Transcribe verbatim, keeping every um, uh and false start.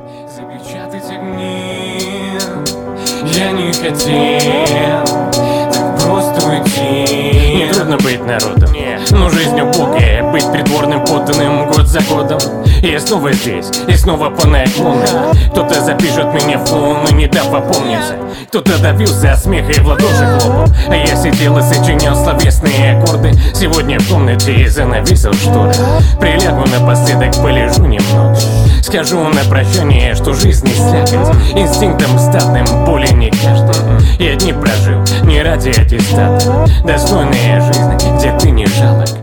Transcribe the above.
Запечатать огни я не хотел так просто уйти. Не трудно быть народом, Нет. но жизнь убогая, быть придворным подданным год за годом. И я снова здесь, и снова по наклону. Кто-то запишет меня в фон, не дав опомниться. Кто-то давился от смеха и в ладоши хлопал. А я сидел и сочинял словесные аккорды. Сегодня в комнате и занавесил шторы. Прилягу напоследок, полежу немного. Скажу на прощание, что жизнь не слякоть. Инстинктом статным более не каждый. Я дни прожил не ради аттестата. Достойная жизнь, где ты не жалок.